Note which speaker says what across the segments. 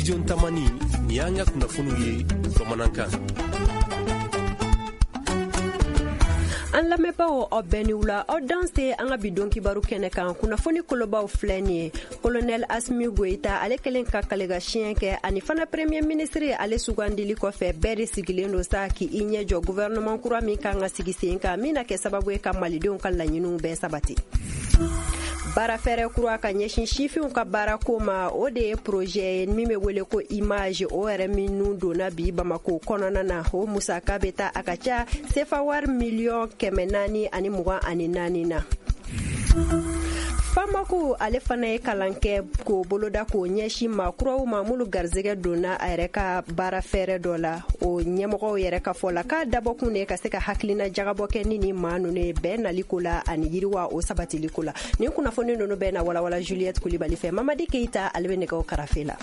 Speaker 1: studio tamani ni y'an ka kunnafoniw ye bamanankan.
Speaker 2: An lamɛnbaaw aw bɛɛ ni wula aw danse an ka bidon kibaru kɛnɛ kan kunnafoni kolobaw filɛ nin ye colonel Asimi Goita ale kelen ka kalegasiɲɛ kɛ ani fana premier ministre ale sugandili kɔfɛ bɛɛ de sigilen do sa k'i ɲɛ jɔ gouvernement kura min kan ka sigi sen kan min na kɛ sababu ye ka malidenw ka laɲiniw bɛɛ sabati. Baara fɛrɛ kura ka ɲɛsin sifinw ka baarako ma o de ye projet ye min bɛ wele ko image o yɛrɛ minnu donna bi Bamako kɔnɔna na o musaka bɛ taa a ka ca sefa wari miliyɔn 424 na. Famaku ale fana ye kalan kɛ k'o boloda k'o ɲɛsin maakuraw ma minnu garizɛgɛ donna a yɛrɛ ka baara fɛrɛ dɔ la o ɲɛmɔgɔw yɛrɛ ka fɔ la k'a dabɔkun de ka se ka hakilina jagabɔ kɛ ni maa ninnu ye bɛɛ naliko la ani yiriwa o sabatiliko la nin kunnafoni ninnu bɛɛ na walawala Juliette Kulibali fɛ Mamadi Keita ale bɛ nɛgɛw karafe la.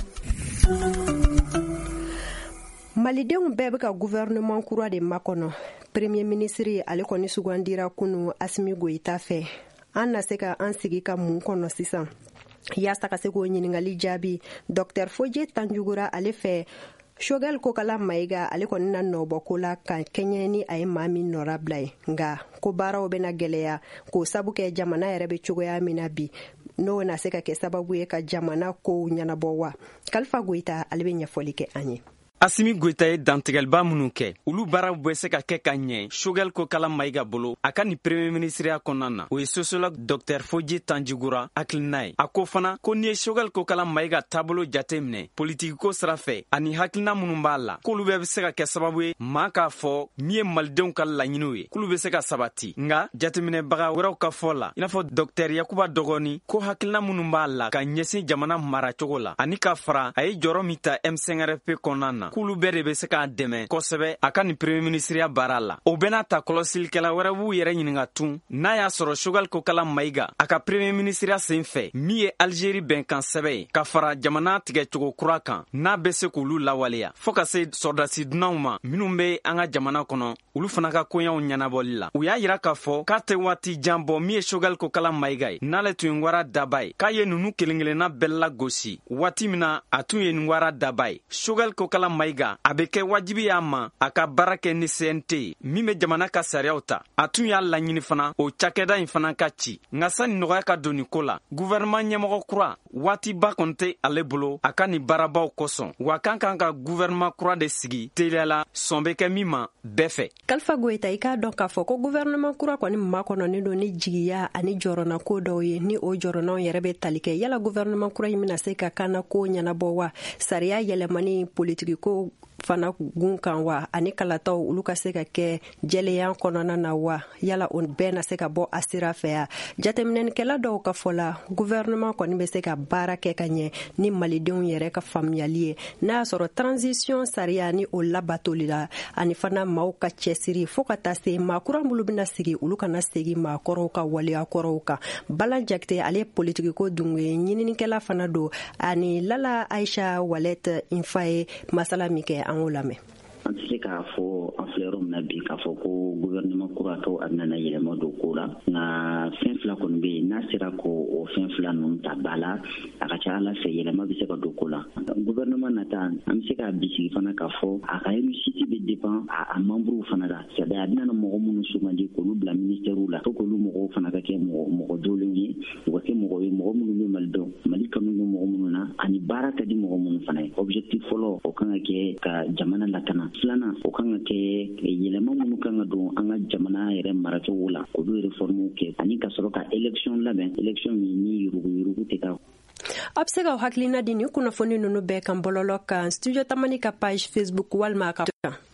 Speaker 2: Malidenw bɛɛ bɛ ka gouvernement kura de makɔnɔ premier ministre ale kɔni sugandira kunu Asimi Goita fɛ an na se ka an sigi ka mun kɔnɔ sisan yaasa ka se k'o ɲiningali jaabi Dr Foje Tanjugura ale fɛ Shogel Kokala Maiga ale kɔni na nɔbɔ ko la ka kɛɲɛ ni a ye maa min nɔra bila ye nka ko baaraw bɛna gɛlɛya k'o sabu kɛ jamana yɛrɛ bɛ cogoya min na bi n'o na se ka kɛ sababu ye ka jamana kow ɲɛnabɔ wa Kalifa Goita ale bɛ ɲɛfɔli kɛ an ye.
Speaker 3: Asimi Goita ye dantigɛliba minnu kɛ olu baaraw bɛ se ka kɛ ka ɲɛ Shogel Kokala Maiga bolo a ka ni premier ministeriya kɔnɔna na o ye sociologue Dr Foje Tanjugura hakilina ye a ko fana ko ni ye Shogel Kokala Maiga taabolo jate minɛ politiki ko sira fɛ ani hakilina minnu b'a la k'olu bɛɛ bɛ se ka kɛ sababu ye maa k'a fɔ min ye malidenw ka laɲiniw ye k'olu bɛ se ka sabati nka jateminɛbaga wɛrɛw ka fɔ la i n'a fɔ Dr Yakuba Dɔgɔni ko hakilina minnu b'a la ka ɲɛsin jamana maracogo la ani ka fara a ye jɔyɔrɔ min ta M5RFP kɔnɔna na k'olu bɛɛ de bɛ se k'a dɛmɛ kosɛbɛ a ka ni premier ministeriya baara la o bɛna ta kɔlɔsilikɛla wɛrɛ b'u yɛrɛ ɲininka tun n'a y'a sɔrɔ Shogel Kokala Maiga a ka premier ministeriya sen fɛ min ye Algérie bɛnkan sɛbɛ ye ka fara jamana tigɛcogo kura kan n'a bɛ se k'olu lawaleya fɔɔ ka se sɔrdasi dunanw ma minnu bɛ an ka jamana kɔnɔ olu fana ka koɲɛw ɲɛnabɔli la u y'a yira k'a fɔ k'a tɛ waati jan bɔ min ye Shogel Kokala Maiga ye n'ale tun ye wara daba ye k'a ye ninnu kelen kelenna bɛɛ lagosi waati min na a tun ye nin wara daba ye Shogel Kokala Maiga a bɛ kɛ wajibi y'a ma a ka baara kɛ ni CNT min bɛ jamana ka sariyaw ta a tun y'a laɲini fana o cakɛda in fana ka ci nka sani nɔgɔya ka don nin ko la gouvernement ɲɛmɔgɔ kura waatiba kɔni tɛ ale bolo a ka nin baarabaw kosɔn wa kan ka gouvernement kura de sigi teliyala sɔn bɛ kɛ min ma bɛɛ fɛ.
Speaker 2: Kalifa Goita i k'a dɔn k'a fɔ ko gouvernement kura kɔni makɔnɔnen don ni jigiya ani jɔrɔna ko dɔw ye ni o jɔrɔnaw yɛrɛ bɛ tali kɛ yala gouvernement kura in bɛna se ka kana ko ɲɛnabɔ wa sariya yɛlɛmani politiki ko fana gun kan wa ani kalataw olu ka se ka kɛ jɛlenya kɔnɔna na wa yala o bɛɛ na se ka bɔ a sira fɛ ya jateminɛnikɛla dɔw ka fɔ la gouvernement kɔni bɛ se ka baara kɛ ka ɲɛ ni malidenw yɛrɛ ka faamuyali ye n'a y'a sɔrɔ transition sariya ni o labatoli la ani fana maaw ka cɛsiri fɔɔ ka taa se maakura minnu bɛna sigi olu kana segin maakɔrɔw ka waleya kɔrɔw kan Bala Jakite ale politiki ko dungu ye ɲininikɛla fana don ani Lala Aisha Walette Infa ye masala min kɛ an k'o lamɛn.
Speaker 4: An tɛ se k'a fɔ an filɛ yɔrɔ min na bi k'a fɔ ko gouvernement kura tɔw a nana yɛlɛma don ko la nka fɛn fila kɔni bɛ yen n'a sera k'o fɛn fila ninnu ta ba la a ka ca Ala fɛ yɛlɛma bɛ se ka don ko la gouvernement nata an bɛ se k'a bisigi fana k'a fɔ a ka réussite bɛ dépend a membres fana la c'est-à-dire a bɛna mɔgɔ minnu sugandi k'olu bila ministère la fo k'olu mɔgɔw fana ka kɛ mɔgɔ jolenw ye u ka kɛ mɔgɔ ye mɔgɔ minnu bɛ malidenw Mali kanu bɛ mɔgɔ minnu na ani baara ka di mɔgɔ minnu fana ye objectif fɔlɔ o kan ka kɛ ka jamana lakana filanan o kan ka kɛ yɛlɛma minnu kan ka don an ka jamana yɛrɛ maracogo la k'olu réformew kɛ ani ka sɔrɔ ka élection labɛn élection min ni yurugu tɛ ka.
Speaker 2: A bɛ se ka hakilina di nin kunnafoni ninnu bɛɛ kan bɔlɔlɔ kan studio Tamani ka page Facebook walima ka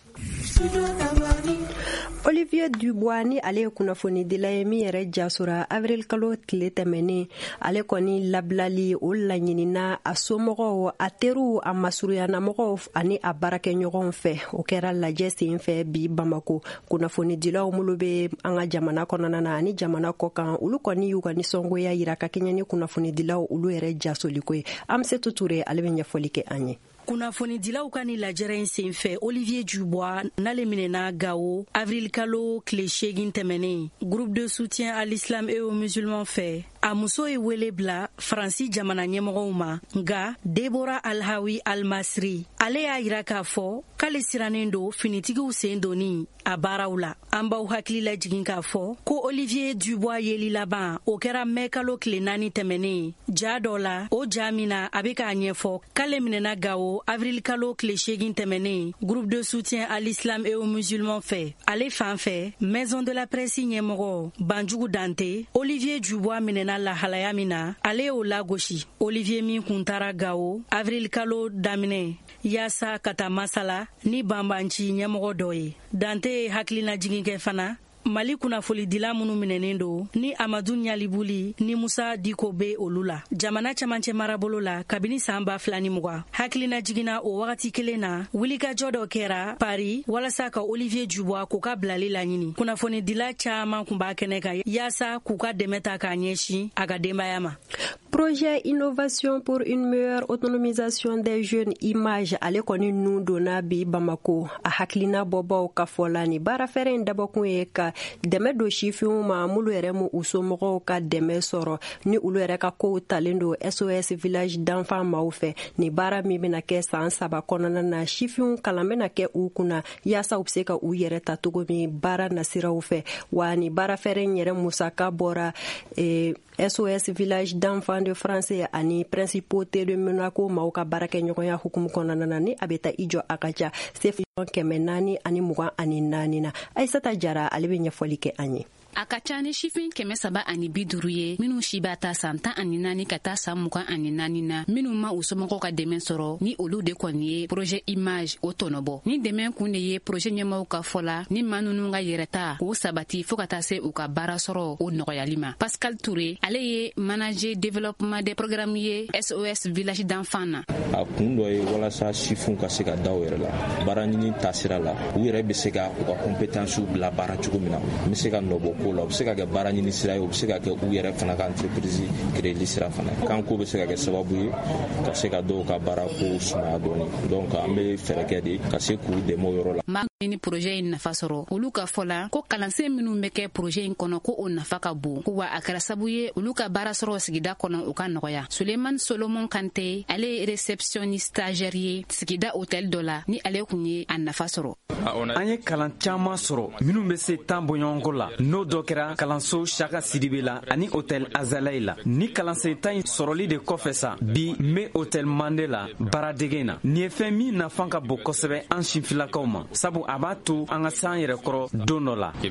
Speaker 2: Olivier Dubois ni ale ye kunnafoni dila ye min yɛrɛ jasora avril kalo tile tɛmɛnen ale kɔni labilali o laɲinina a somɔgɔw a teriw a masuruyanamɔgɔw ani a baarakɛɲɔgɔnw fɛ o kɛra lajɛ sen fɛ bi Bamako kunnafoni dilaw minnu bɛ an ka jamana kɔnɔna na ani jamana kɔkan olu kɔni y'u ka nisɔngoya yira ka kɛɲɛ ni kunnafoni dilaw olu yɛrɛ jasoliko ye Amsetu Ture ale bɛ ɲɛfɔli kɛ an ye.
Speaker 5: Kunnafonidilaw ka ni lajɛrɛ in senfɛ Olivier Dubois n'ale minɛna Gao avril kalo tile 8 tɛmɛnen groupe de soutien à l'islam et aux musulmans fɛ a muso ye wele bila Faransi jamana ɲɛmɔgɔw ma nga Debora Alhawi Almasri ale y'a yira k'a fɔ k'ale sirannen don finitigiw sen donni a baaraw la. An b'aw hakili lajigin k'a fɔ ko Olivier Dubois yeli laban o kɛra mai kalo tile 4 tɛmɛnen ja dɔ la o ja min na a bɛ k'a ɲɛfɔ k'ale minɛna Gao avril kalo tile 8 tɛmɛnen groupe de soutien à l'islam et aux musulmans fɛ. Ale fan fɛ maison de la presse ɲɛmɔgɔ Banjugu Dante Olivier Dubois minɛna lahalaya min na ale y'o lagosi. Olivier min kun taara Gao avril kalo daminɛ yaasa ka taa masala ni banbanci ɲɛmɔgɔ dɔ ye. Dante ye hakilina jigin kɛ fana Mali kunnafoli dila minnu minɛnen don ni Amadou Nyalibuli ni Musa Diko be olu la. Jamana camancɛ marabolo la kabini san 2020 hakilina jiginna o wagati kelen na wulikajɔ dɔ kɛra Paris walasa ka Olivier Dubois k'u ka bilali laɲini. Kunnafoni dila caman kun b'a kɛnɛ kan yaasa k'u ka dɛmɛ ta k'a ɲɛsin a ka denbaya ma.
Speaker 2: Projet Innovation pour une meilleure autonomisation des jeunes Image ale kɔni nun donna bi Bamako a hakilina bɔbɔw ka fɔla ni baara fɛrɛ in dabɔkun ye ka dɛmɛ do sifinw ma mulu yɛrɛ mu u somɔgɔw ka dɛmɛ sɔrɔ ni ulu yɛrɛ ka kow talen do SOS village d'enfants maaw fɛ. Ni baara min bena kɛ san 3 kɔnɔna na sifinw kalan bena kɛ u kunna yaasa u be se ka u yɛrɛ ta togo min baara nasiraw fɛ. Wa ni baara fɛrɛ in yɛrɛ musaka bɔra SOS village d'enfants de France ani principauté de Monaco maaw ka baarakɛ ɲɔgɔnya hukumu kɔnɔna na ni a bɛ taa i jɔ a ka ca sefi 424 na. Aisata Jara ale bɛ ɲɛfɔli kɛ an ye.
Speaker 6: A ka ca ni sifin 350 ye minnu si b'a ta san 14 ka taa san 24 na minnu ma u somɔgɔw ka dɛmɛ sɔrɔ ni olu de kɔni ye projet Image o tɔnɔbɔ. Ni dɛmɛ kun de ye projet ɲɛmɔgɔw ka fɔla ni maa ninnu ka yɛrɛta k'u sabati fo ka taa se u ka baara sɔrɔ o nɔgɔyali ma. Pascal Touré ale ye manager développement des programmes ye SOS village d'enfants na.
Speaker 7: A kun dɔ ye walasa sifin ka se ka da u yɛrɛ la baara ɲini taasira la u yɛrɛ bɛ se ka u ka compétences bila baara cogo min na u bɛ se ka nɔbɔ ko la u bɛ se ka kɛ baara ɲini sira ye u bɛ se ka kɛ u yɛrɛ fana ka entreprise créeli sira fana kanko bɛ se ka kɛ sababu ye ka se ka dɔw ka baara ko sumaya dɔɔni donc an bɛ fɛɛrɛ kɛ de ka se k'u dɛmɛ o yɔrɔ la.
Speaker 6: Maa ni projet in nafa sɔrɔ olu ka fɔla ko kalansen minnu bɛ kɛ projet in kɔnɔ ko o nafa ka bon ko wa a kɛra sababu ye olu ka baara sɔrɔ sigida kɔnɔ u ka nɔgɔya. Suleiman Solomon Kante ale ye réceptionniste stagiaire ye sigida hôtel dɔ la ni ale kun ye a nafa sɔrɔ.
Speaker 3: An ye kalan caman sɔrɔ minnu bɛ se tan bɔɲɔgɔnko la n'o dɔ kɛra kalanso Chaka Sidibe la ani hôtel Azalaï la. Ni kalansen tan in sɔrɔli de kɔfɛ sa bi n bɛ hôtel Mande la baaradege na. Nin ye fɛn min nafa ka bon kosɛbɛ an sinfilakaw ma sabu a b'a to an ka s'an yɛrɛ kɔrɔ don dɔ la.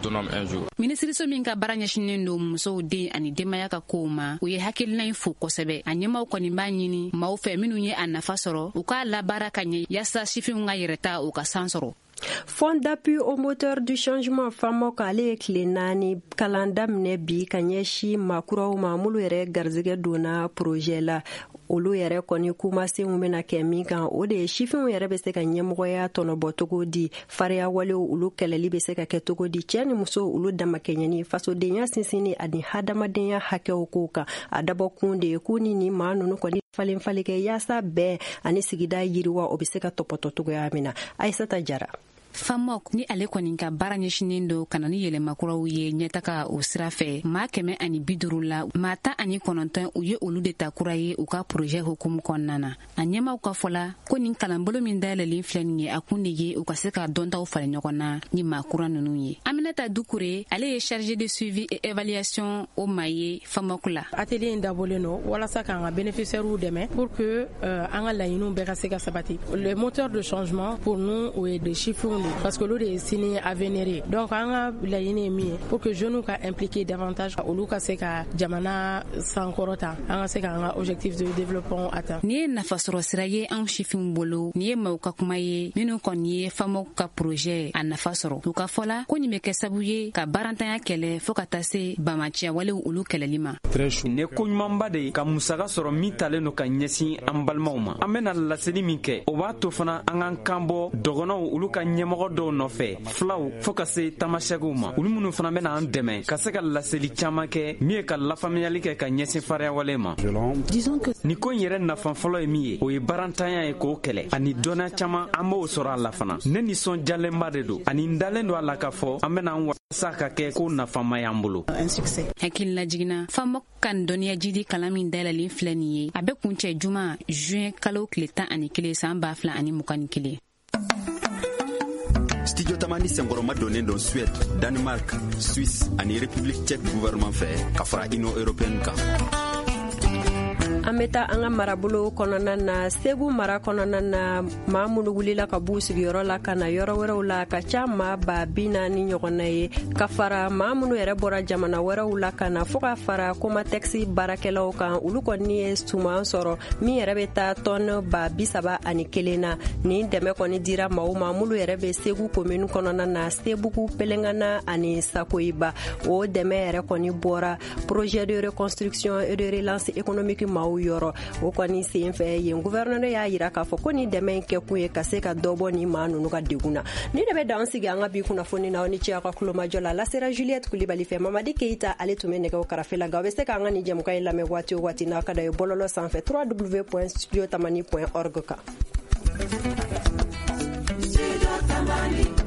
Speaker 6: Minisiriso min ka baara ɲɛsinen don musow den ani denbaya ka kow ma u ye hakilina in fo kosɛbɛ. A ɲɛmaw kɔni b'a ɲini maaw fɛ minnu ye a nafa sɔrɔ u k'a labaara ka ɲɛ yaasa sifinw ka yɛrɛta u ka san sɔrɔ.
Speaker 2: Fonds d'appui au moteur du changement FAMOC ale ye tile 4 kalan daminɛ bi ka ɲɛsi maakuraw ma mulu yɛrɛ garizɛgɛ donna projet la. Olu yɛrɛ kɔni kumasenw bena kɛ min kan o de ye sifinw yɛrɛ bɛ se ka ɲɛmɔgɔya tɔnɔbɔ togo di fariya walew olu kɛlɛli bɛ se ka kɛ togo di cɛ ni muso olu damakɛɲɛni fasodenya sinsinni ani hadamadenya hakɛw ko kan a dabɔkun de ye k'u ni maa nunu kɔni falen kɛ yaasa bɛɛ ani sigida yiriwa o bɛ se ka tɔpɔtɔ togoya min na. Aisata Jara.
Speaker 6: FAMOC ni ale kɔni ka baara ɲɛsinen do kana ni yɛlɛmakuraw ye ɲɛtaga o sira fɛ maa 150 la maa 19 u ye olu de ta kura ye u ka projet hukumu kɔnɔna na. A ɲɛmaw ka fɔla ko nin kalanbolo min dayɛlɛlen filɛ nin ye a kun de ye u ka se ka dɔntaw falen ɲɔgɔn na ni maa kura ninnu ye. Aminata Dukure ale ye chargé de suivi et évaluation o ma ye FAMOC la.
Speaker 8: Atelier in dabɔlen do walasa k'an ka bénéficiaires dɛmɛ pour que an ka laɲiniw bɛɛ ka se ka sabati. Le moteur de changement pour nous o ye de chiffres parce que l'eau est signé à venir. Donc, on a la ligne pour que jeunes soient impliqués davantage. Olu ka se ka jamana sankorota. On a se ka un objectif de développement atteint.
Speaker 6: Ni ye nafa sɔrɔ sira ye anw sifin bolo ni ye maaw ka kuma ye minnu kɔni ye FAMOC ka projet a nafa sɔrɔ. U ka fɔla ko nin bɛ kɛ sababu ye ka barantanya kɛlɛ fo ka taa se bamaciya walew olu kɛlɛli ma.
Speaker 3: Nin ye koɲumanba de ye ka musaka sɔrɔ min talen no ka ɲɛsin an balimaw ma. An bɛna laseli min kɛ o b'a to fana an k'an kan bɔ dɔgɔnɔw olu ka ɲɛmɔgɔ ɲɛmɔgɔ dɔw nɔfɛ filaw fɔɔ ka se tamasɛkiw ma olu minnu fana bɛna an dɛmɛ ka se ka laseli caaman kɛ min ye ka lafaamuyali kɛ ka ɲɛsin fariyawale ma. Ni ko in yɛrɛ nafa fɔlɔ ye min ye o ye barantanya ye k'o kɛlɛ ani dɔnniya caaman an b'o sɔrɔ a la fana. Ne nisɔnjalenba de don ani n dalen don a la k'a fɔ an bɛna an walasa ka kɛ ko nafama y'an bolo.
Speaker 6: hakililajiginna famɔk ka dɔnniya jidi kalan min dayɛlɛlen filɛ nin ye a bɛ kuncɛ juma juin kalo tile 11 san 2021.
Speaker 9: Studio Tamani senkɔrɔma donnen don Suède, Danemark, Suisse ani République tchèque gouvernement fɛ ka fara Union européenne kan.
Speaker 2: An bɛ taa an ka marabolo kɔnɔna na Segu mara kɔnɔna na maa minnu wulila ka b'u sigiyɔrɔ la ka na yɔrɔ wɛrɛw la ka ca maa 40,000 ɲɔgɔnna ye ka fara maa minnu yɛrɛ bɔra jamana wɛrɛw la ka na fɔ ka fara Comatex baarakɛlaw kan olu kɔni ye suman sɔrɔ min yɛrɛ bɛ taa tɔn 31 na nin dɛmɛ kɔni dira maaw ma minnu yɛrɛ bɛ Segu commune kɔnɔna na Sebugu, Pelengana ani Sakoyiba o dɛmɛ yɛrɛ kɔni bɔra projet de reconstruction et de relance économique maaw yɔrɔ o kɔni sen fɛ yen gouvernement y'a yira k'a fɔ ko ni dɛmɛ in kɛ kun ye ka se ka dɔbɔ ni maa ninnu ka degun na ni de bɛ dan sigi an ka bi kunnafoni na ni cɛ ka kulomajɔ la lasera Juliette Kulibali fɛ Mamadi Keita ale tun bɛ nɛgɛw karafe la nka aw bɛ se k'an ka ni jɛmukan in lamɛn waati o waati n'a ka da ye bɔlɔlɔ sanfɛ www.studiotamani.org kan.